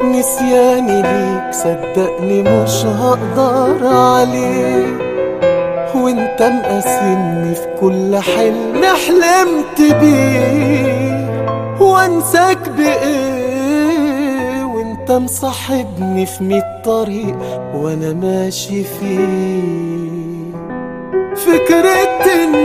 نسياني ليك صدقني مش هقدر عليه، وانت مقاسمني في كل حلم حلمت بيه، وانساك بايه وانت مصاحبني في 100 طريق وانا ماشي فيه. فكرة